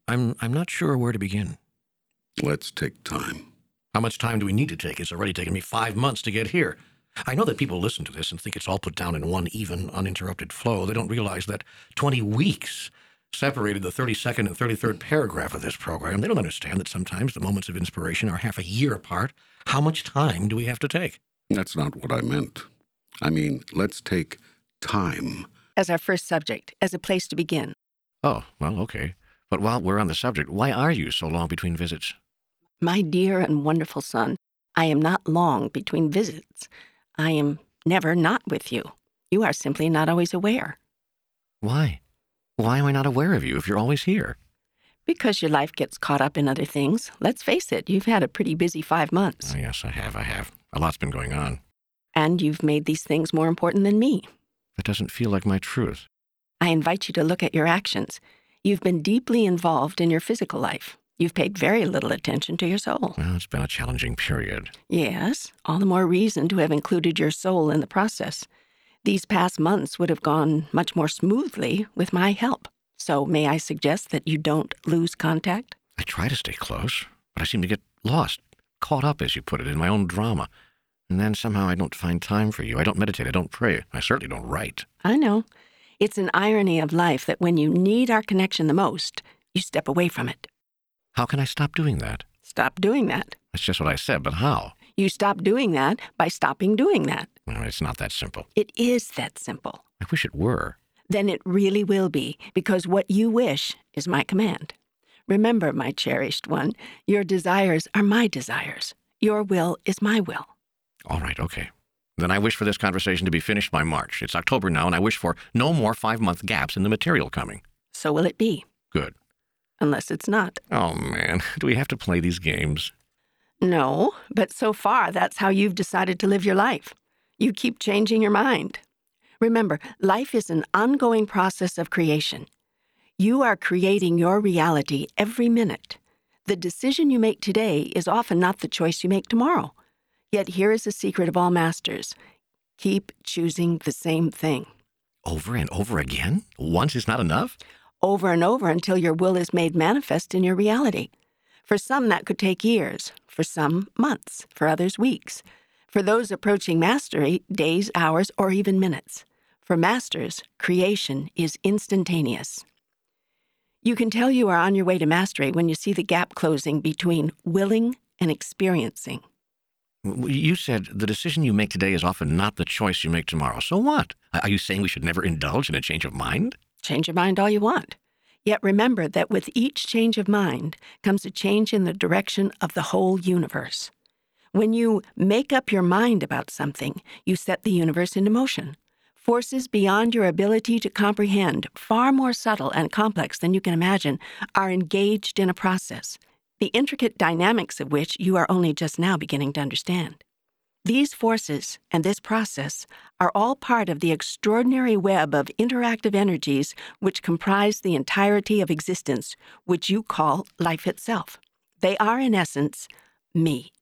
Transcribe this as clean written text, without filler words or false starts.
I'm not sure where to begin. Let's take time. How much time do we need to take? It's already taken me 5 months to get here. I know that people listen to this and think it's all put down in one even, uninterrupted flow. They don't realize that 20 weeks separated the 32nd and 33rd paragraph of this program. They don't understand that sometimes the moments of inspiration are half a year apart. How much time do we have to take? That's not what I meant. I mean, let's take time. As our first subject, as a place to begin. Oh, well, okay. But while we're on the subject, why are you so long between visits? My dear and wonderful son, I am not long between visits. I am never not with you. You are simply not always aware. Why? Why am I not aware of you if you're always here? Because your life gets caught up in other things. Let's face it, you've had a pretty busy 5 months. Oh, yes, I have. A lot's been going on. And you've made these things more important than me. That doesn't feel like my truth. I invite you to look at your actions. You've been deeply involved in your physical life. You've paid very little attention to your soul. Well, it's been a challenging period. Yes, all the more reason to have included your soul in the process. These past months would have gone much more smoothly with my help. So may I suggest that you don't lose contact? I try to stay close, but I seem to get lost, caught up, as you put it, in my own drama. And then somehow I don't find time for you. I don't meditate. I don't pray. I certainly don't write. I know. It's an irony of life that when you need our connection the most, you step away from it. How can I stop doing that? Stop doing that. That's just what I said, but how? You stop doing that by stopping doing that. Well, it's not that simple. It is that simple. I wish it were. Then it really will be, because what you wish is my command. Remember, my cherished one, your desires are my desires. Your will is my will. All right, okay. Then I wish for this conversation to be finished by March. It's October now, and I wish for no more 5-month gaps in the material coming. So will it be. Good. Unless it's not. Oh, man. Do we have to play these games? No, but so far that's how you've decided to live your life. You keep changing your mind. Remember, life is an ongoing process of creation. You are creating your reality every minute. The decision you make today is often not the choice you make tomorrow. Yet here is the secret of all masters. Keep choosing the same thing. Over and over again? Once is not enough? Over and over until your will is made manifest in your reality. For some, that could take years. For some, months. For others, weeks. For those approaching mastery, days, hours, or even minutes. For masters, creation is instantaneous. You can tell you are on your way to mastery when you see the gap closing between willing and experiencing. You said the decision you make today is often not the choice you make tomorrow. So what? Are you saying we should never indulge in a change of mind? Change your mind all you want. Yet remember that with each change of mind comes a change in the direction of the whole universe. When you make up your mind about something, you set the universe into motion. Forces beyond your ability to comprehend, far more subtle and complex than you can imagine, are engaged in a process, the intricate dynamics of which you are only just now beginning to understand. These forces and this process are all part of the extraordinary web of interactive energies which comprise the entirety of existence, which you call life itself. They are, in essence, me.